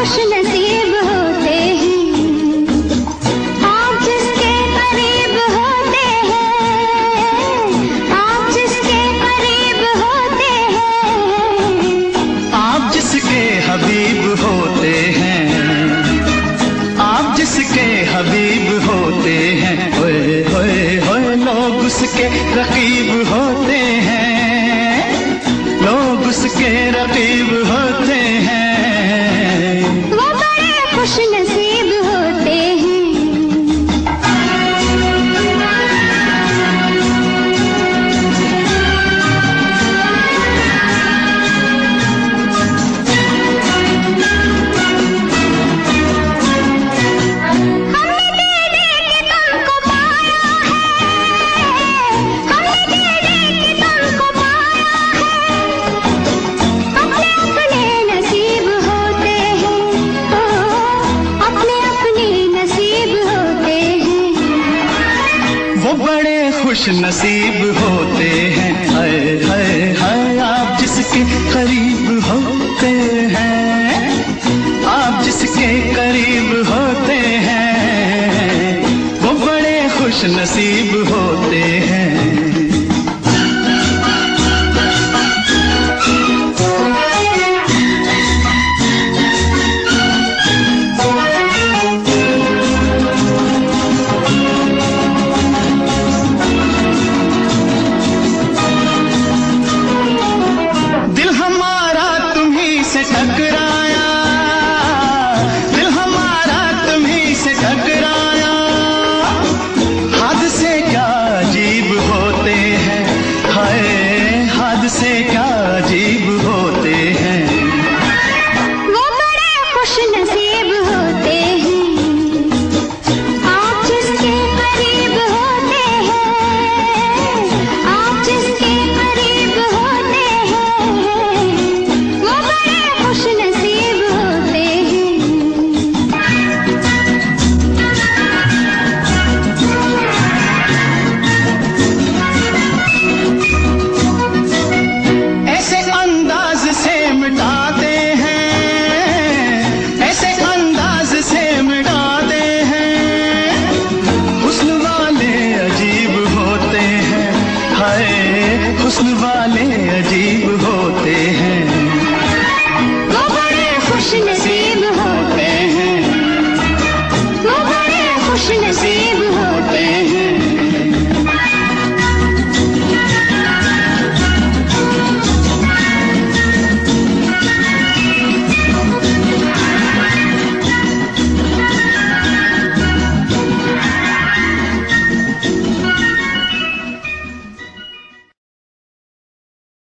खुश नसीब होते हैं आप जिसके करीब होते हैं, आप जिसके करीब होते हैं, आप जिसके हबीब होते हैं, आप जिसके हबीब होते हैं। होए होए होए लोग उसके रकीब होते हैं, लोग उसके रकीब होते हैं। वो बड़े खुश नसीब होते हैं। बड़े खुश नसीब होते हैं। हाय हाय हाय आप जिसके करीब होते हैं, आप जिसके करीब होते हैं, वो बड़े खुश नसीब होते हैं। टकराया दिल हमारा तुम्हीं से टकराया, हादसे क्या अजीब होते हैं। हाय हादसे क्या अजीब होते हैं। वो बड़े खुश नसीब होते हैं आप जिसके करीब होते हैं, आप जिसके करीब होते हैं, वो बड़े खुश नसीब होते हैं। ऐसे अंदाज से मिटाते हैं, ऐसे अंदाज से मिटाते हैं, हुस्न वाले अजीब होते हैं। हाय हुस्न वाले अजीब होते हैं। वो बड़े खुश नसीब होते हैं, वो बड़े खुश नसीब होते हैं।